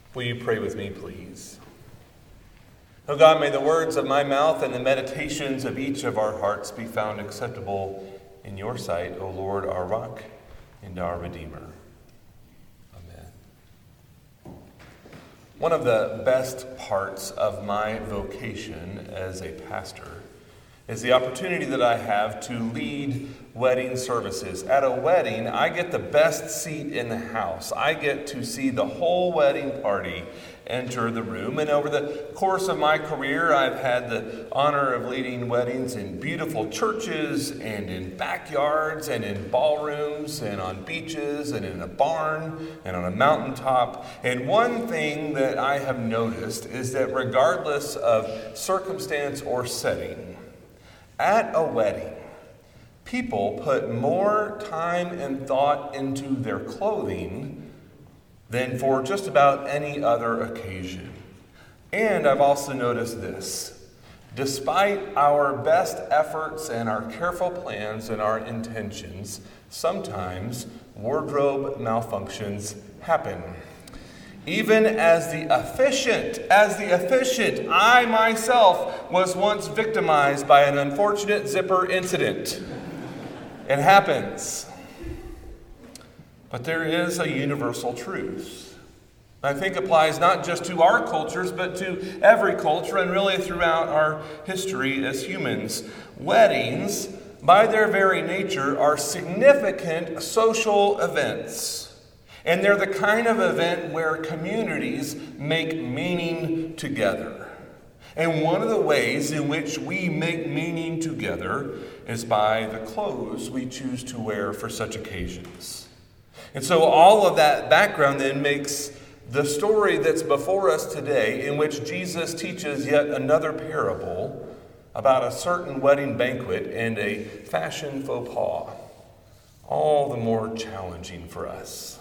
Will you pray with me, please? O God, may the words of my mouth and the meditations of each of our hearts be found acceptable in your sight, O Lord, our rock and our Redeemer. Amen. One of the best parts of my vocation as a pastor is the opportunity that I have to lead wedding services. At a wedding, I get the best seat in the house. I get to see the whole wedding party enter the room. And over the course of my career, I've had the honor of leading weddings in beautiful churches and in backyards and in ballrooms and on beaches and in a barn and on a mountaintop. And one thing that I have noticed is that regardless of circumstance or setting, at a wedding, people put more time and thought into their clothing than for just about any other occasion. And I've also noticed this. Despite our best efforts and our careful plans and our intentions, sometimes wardrobe malfunctions happen. Even as the efficient, I myself was once victimized by an unfortunate zipper incident. It happens. But there is a universal truth. I think applies not just to our cultures, but to every culture and really throughout our history as humans. Weddings, by their very nature, are significant social events. And they're the kind of event where communities make meaning together. And one of the ways in which we make meaning together is by the clothes we choose to wear for such occasions. And so all of that background then makes the story that's before us today, in which Jesus teaches yet another parable about a certain wedding banquet and a fashion faux pas, all the more challenging for us.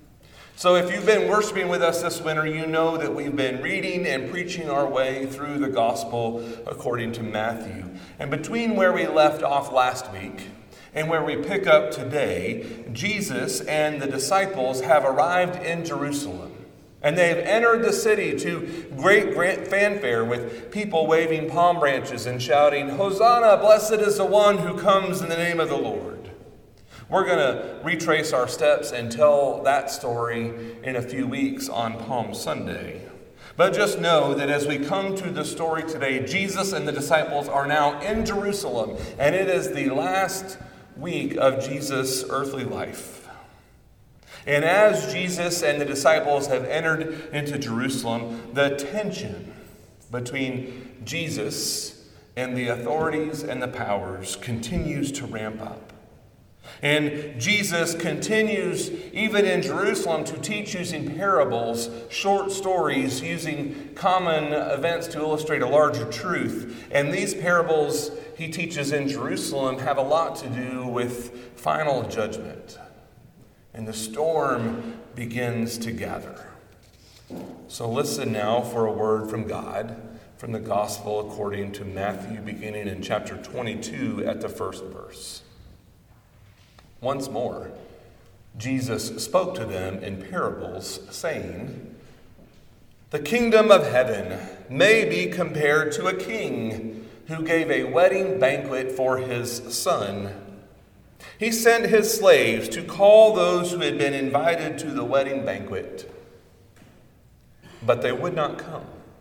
So if you've been worshiping with us this winter, you know that we've been reading and preaching our way through the gospel according to Matthew. And between where we left off last week and where we pick up today, Jesus and the disciples have arrived in Jerusalem. And they've entered the city to great fanfare with people waving palm branches and shouting, "Hosanna, blessed is the one who comes in the name of the Lord." We're going to retrace our steps and tell that story in a few weeks on Palm Sunday. But just know that as we come to the story today, Jesus and the disciples are now in Jerusalem, and it is the last week of Jesus' earthly life. And as Jesus and the disciples have entered into Jerusalem, the tension between Jesus and the authorities and the powers continues to ramp up. And Jesus continues, even in Jerusalem, to teach using parables, short stories, using common events to illustrate a larger truth. And these parables he teaches in Jerusalem have a lot to do with final judgment. And the storm begins to gather. So listen now for a word from God, from the Gospel according to Matthew, beginning in chapter 22 at the first verse. Once more, Jesus spoke to them in parables, saying, "The kingdom of heaven may be compared to a king who gave a wedding banquet for his son. He sent his slaves to call those who had been invited to the wedding banquet, but they would not come.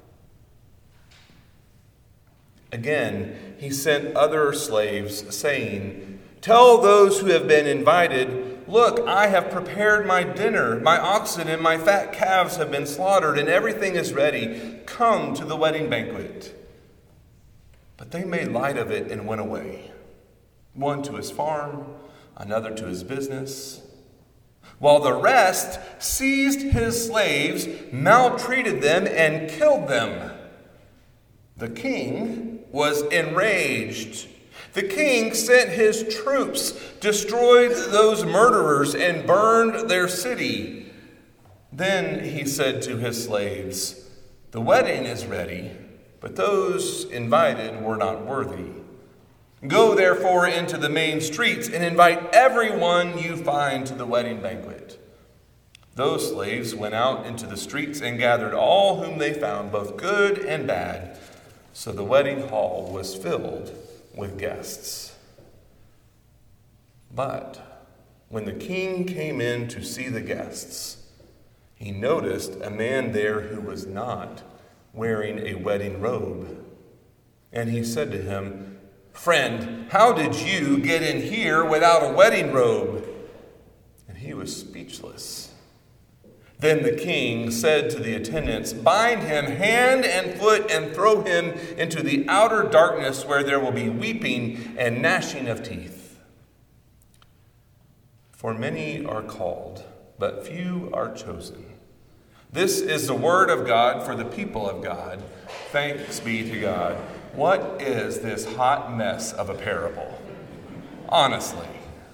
Again, he sent other slaves, saying, 'Tell those who have been invited, look, I have prepared my dinner. My oxen and my fat calves have been slaughtered, and everything is ready. Come to the wedding banquet.' But they made light of it and went away, one to his farm, another to his business, while the rest seized his slaves, maltreated them, and killed them. The king was enraged. The king sent his troops, destroyed those murderers, and burned their city. Then he said to his slaves, 'The wedding is ready, but those invited were not worthy. Go therefore into the main streets and invite everyone you find to the wedding banquet.' Those slaves went out into the streets and gathered all whom they found, both good and bad. So the wedding hall was filled with guests. But when the king came in to see the guests, he noticed a man there who was not wearing a wedding robe. And he said to him, "Friend, how did you get in here without a wedding robe?" And he was speechless. Then the king said to the attendants, "Bind him hand and foot and throw him into the outer darkness where there will be weeping and gnashing of teeth. For many are called, but few are chosen." This is the word of God for the people of God. Thanks be to God. What is this hot mess of a parable? Honestly.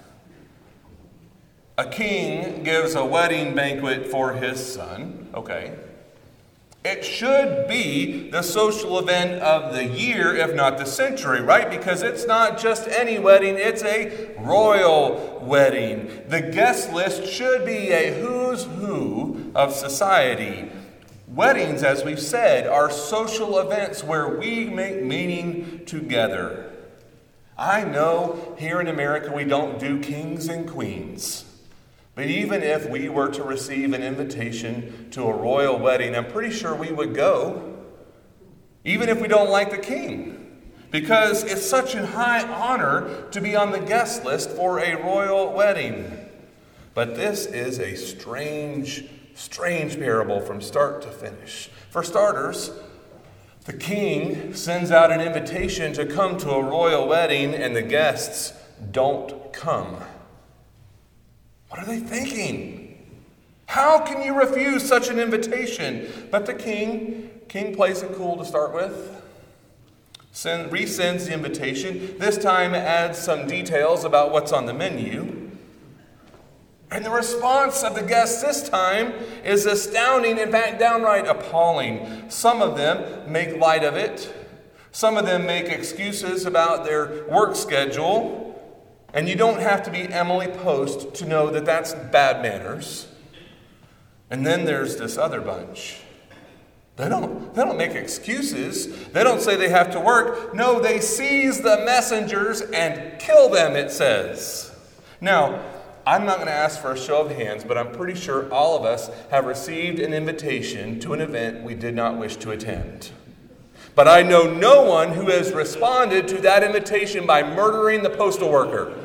A king gives a wedding banquet for his son. Okay. It should be the social event of the year, if not the century, right? Because it's not just any wedding, it's a royal wedding. The guest list should be a who's who of society. Weddings, as we've said, are social events where we make meaning together. I know here in America we don't do kings and queens. But even if we were to receive an invitation to a royal wedding, I'm pretty sure we would go, even if we don't like the king, because it's such a high honor to be on the guest list for a royal wedding. But this is a strange parable from start to finish. For starters, the king sends out an invitation to come to a royal wedding, and the guests don't come. What are they thinking? How can you refuse such an invitation? But the king plays it cool to start with. Resends the invitation. This time adds some details about what's on the menu. And the response of the guests this time is astounding, in fact, downright appalling. Some of them make light of it. Some of them make excuses about their work schedule. And you don't have to be Emily Post to know that that's bad manners. And then there's this other bunch. They don't make excuses. They don't say they have to work. No, they seize the messengers and kill them, it says. Now, I'm not going to ask for a show of hands, but I'm pretty sure all of us have received an invitation to an event we did not wish to attend. But I know no one who has responded to that invitation by murdering the postal worker.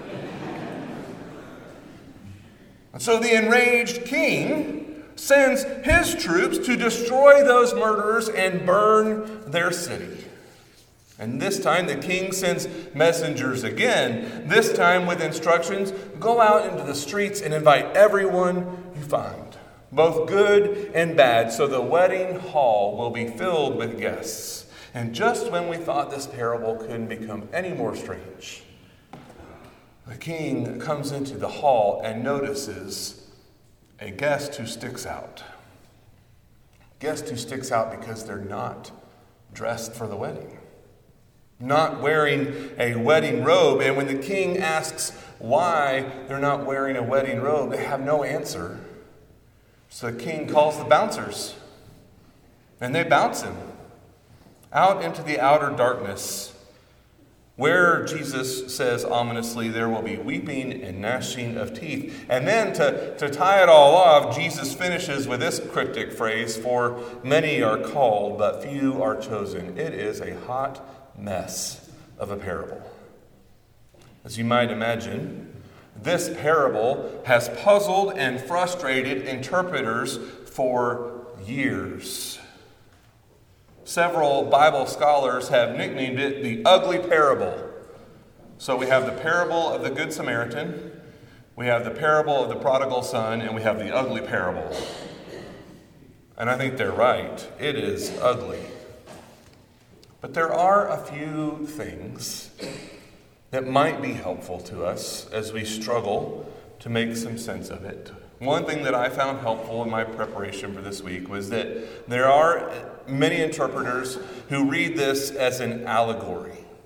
And so the enraged king sends his troops to destroy those murderers and burn their city. And this time the king sends messengers again, this time with instructions: go out into the streets and invite everyone you find, both good and bad, so the wedding hall will be filled with guests. And just when we thought this parable couldn't become any more strange, the king comes into the hall and notices a guest who sticks out. Guest who sticks out because they're not dressed for the wedding, not wearing a wedding robe. And when the king asks why they're not wearing a wedding robe, they have no answer. So the king calls the bouncers, and they bounce him out into the outer darkness, where Jesus says ominously there will be weeping and gnashing of teeth. And then to tie it all off, Jesus finishes with this cryptic phrase: for many are called, but few are chosen. It is a hot mess of a parable. As you might imagine, this parable has puzzled and frustrated interpreters for years. Several Bible scholars have nicknamed it the ugly parable. So we have the parable of the Good Samaritan, we have the parable of the prodigal son, and we have the ugly parable. And I think they're right. It is ugly. But there are a few things that might be helpful to us as we struggle to make some sense of it. One thing that I found helpful in my preparation for this week was that there are many interpreters who read this as an allegory.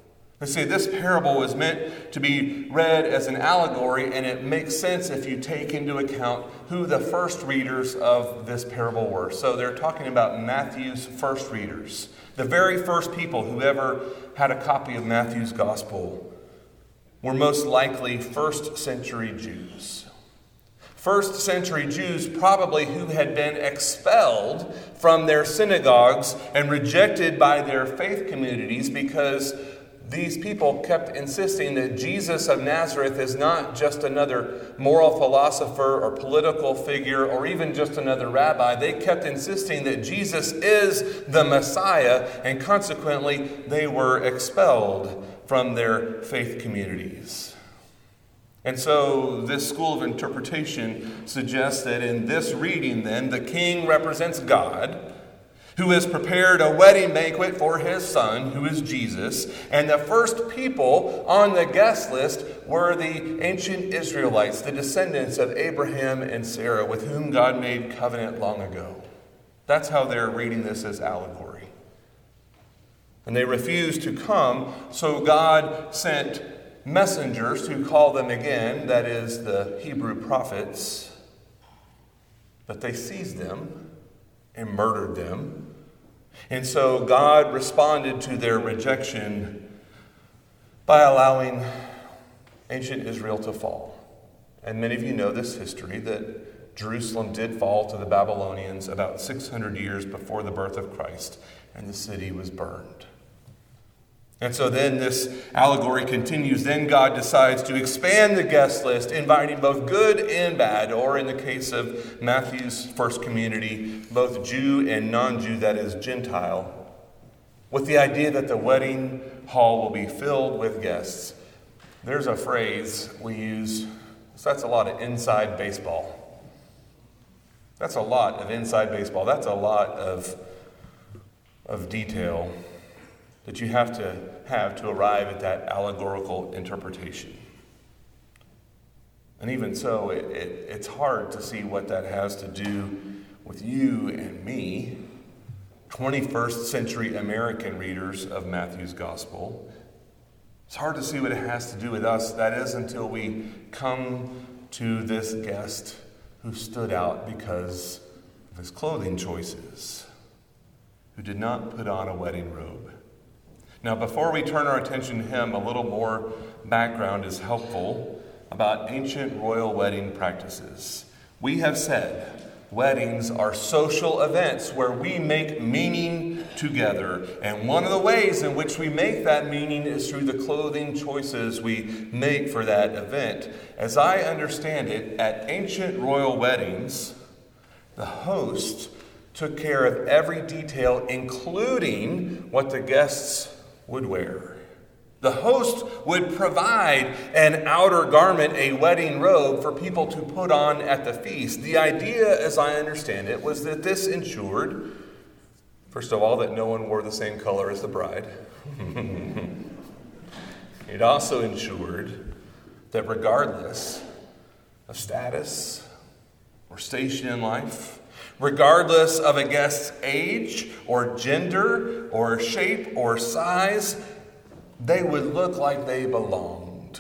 Let's see, this parable is meant to be read as an allegory, and it makes sense if you take into account who the first readers of this parable were. So they're talking about Matthew's first readers. The very first people who ever had a copy of Matthew's gospel were most likely first century Jews. First century Jews probably who had been expelled from their synagogues and rejected by their faith communities because these people kept insisting that Jesus of Nazareth is not just another moral philosopher or political figure or even just another rabbi. They kept insisting that Jesus is the Messiah, and consequently they were expelled from their faith communities. And so this school of interpretation suggests that in this reading then, the king represents God, who has prepared a wedding banquet for his son, who is Jesus. And the first people on the guest list were the ancient Israelites, the descendants of Abraham and Sarah, with whom God made covenant long ago. That's how they're reading this as allegory. And they refused to come, so God sent messengers to call them again, that is, the Hebrew prophets. But they seized them and murdered them. And so God responded to their rejection by allowing ancient Israel to fall. And many of you know this history, that Jerusalem did fall to the Babylonians about 600 years before the birth of Christ, and the city was burned. And so then this allegory continues. Then God decides to expand the guest list, inviting both good and bad, or in the case of Matthew's first community, both Jew and non-Jew, that is Gentile, with the idea that the wedding hall will be filled with guests. There's a phrase we use, so that's a lot of inside baseball. That's a lot of inside baseball. That's a lot of detail that you have to arrive at that allegorical interpretation. And even so, it's hard to see what that has to do with you and me, 21st century American readers of Matthew's gospel. It's hard to see what it has to do with us. That is until we come to this guest who stood out because of his clothing choices, who did not put on a wedding robe. Now, before we turn our attention to him, a little more background is helpful about ancient royal wedding practices. We have said weddings are social events where we make meaning together. And one of the ways in which we make that meaning is through the clothing choices we make for that event. As I understand it, at ancient royal weddings, the host took care of every detail, including what the guests would wear. The host would provide an outer garment, a wedding robe, for people to put on at the feast. The idea, as I understand it, was that this ensured, first of all, that no one wore the same color as the bride. It also ensured that regardless of status or station in life, regardless of a guest's age or gender or shape or size, they would look like they belonged.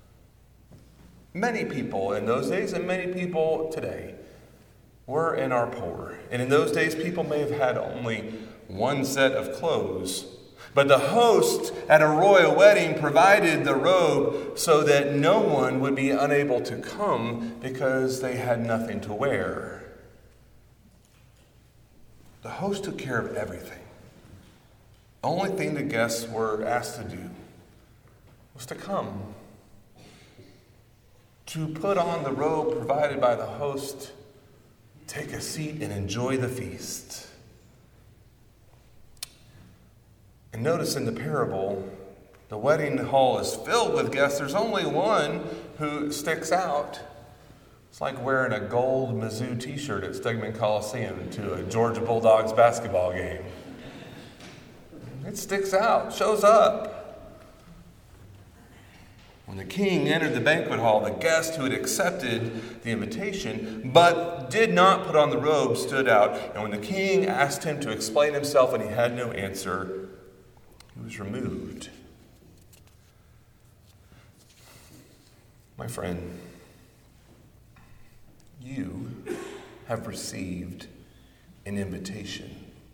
Many people in those days and many people today were and are poor. And in those days, people may have had only one set of clothes. But the host at a royal wedding provided the robe so that no one would be unable to come because they had nothing to wear. The host took care of everything. The only thing the guests were asked to do was to come, to put on the robe provided by the host, take a seat and enjoy the feast. And notice in the parable, the wedding hall is filled with guests. There's only one who sticks out. It's like wearing a gold Mizzou t-shirt at Stegman Coliseum to a Georgia Bulldogs basketball game. It sticks out, shows up. When the king entered the banquet hall, the guest who had accepted the invitation but did not put on the robe stood out. And when the king asked him to explain himself and he had no answer, he was removed. My friend, you have received an invitation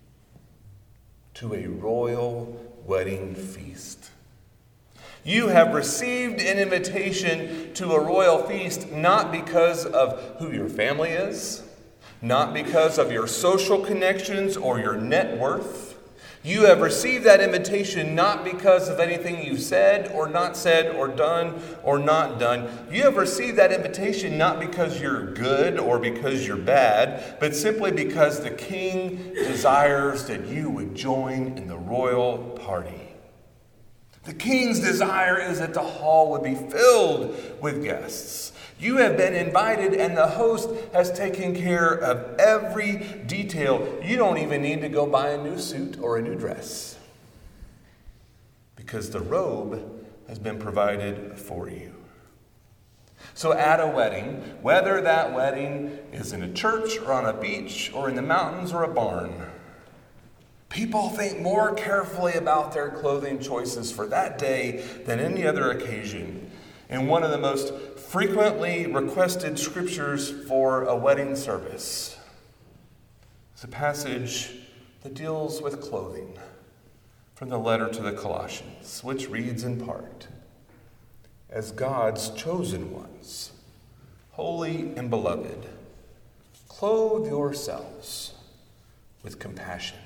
to a royal wedding feast. You have received an invitation to a royal feast not because of who your family is, not because of your social connections or your net worth. You have received that invitation not because of anything you've said or not said or done or not done. You have received that invitation not because you're good or because you're bad, but simply because the King desires that you would join in the royal party. The King's desire is that the hall would be filled with guests. You have been invited, and the host has taken care of every detail. You don't even need to go buy a new suit or a new dress, because the robe has been provided for you. So at a wedding, whether that wedding is in a church or on a beach or in the mountains or a barn, people think more carefully about their clothing choices for that day than any other occasion. And one of the most frequently requested scriptures for a wedding service is a passage that deals with clothing from the letter to the Colossians, which reads in part, "As God's chosen ones, holy and beloved, clothe yourselves with compassion,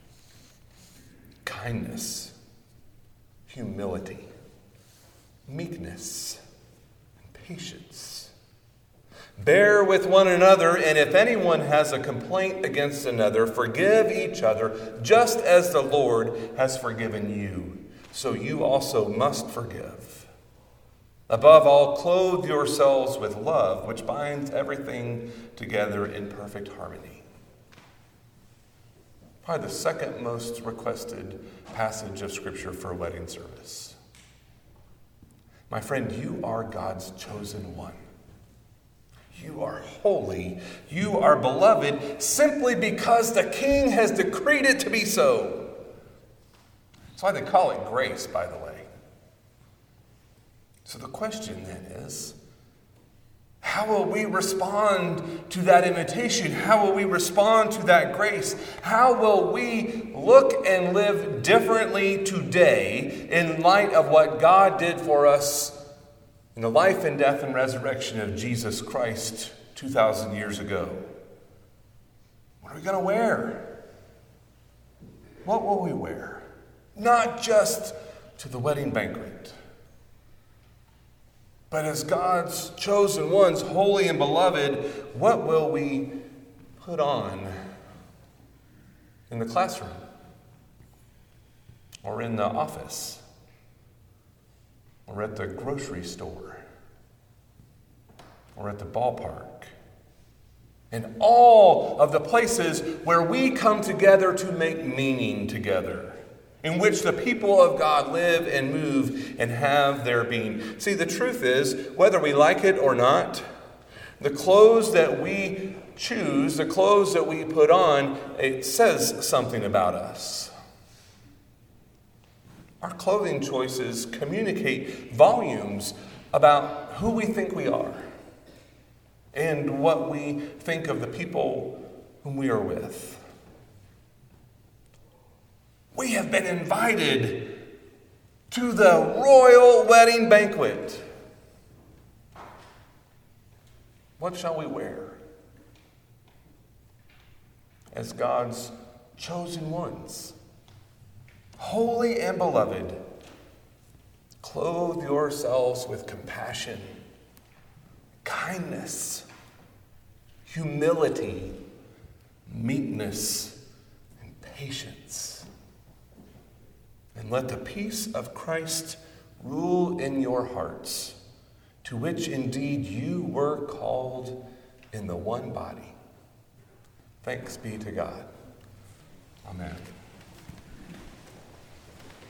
kindness, humility, meekness, and patience. Bear with one another, and if anyone has a complaint against another, forgive each other, just as the Lord has forgiven you. So you also must forgive. Above all, clothe yourselves with love, which binds everything together in perfect harmony." Probably the second most requested passage of Scripture for a wedding service. My friend, you are God's chosen one. You are holy. You are beloved simply because the King has decreed it to be so. That's why they call it grace, by the way. So the question then is, how will we respond to that invitation? How will we respond to that grace? How will we look and live differently today in light of what God did for us in the life and death and resurrection of Jesus Christ 2,000 years ago? What are we going to wear? What will we wear? Not just to the wedding banquet, but as God's chosen ones, holy and beloved, what will we put on in the classroom or in the office or at the grocery store or at the ballpark and all of the places where we come together to make meaning together, in which the people of God live and move and have their being. See, the truth is, whether we like it or not, the clothes that we choose, the clothes that we put on, it says something about us. Our clothing choices communicate volumes about who we think we are and what we think of the people whom we are with. We have been invited to the royal wedding banquet. What shall we wear as God's chosen ones, holy and beloved? Clothe yourselves with compassion, kindness, humility, meekness, and patience. And let the peace of Christ rule in your hearts, to which indeed you were called in the one body. Thanks be to God. Amen.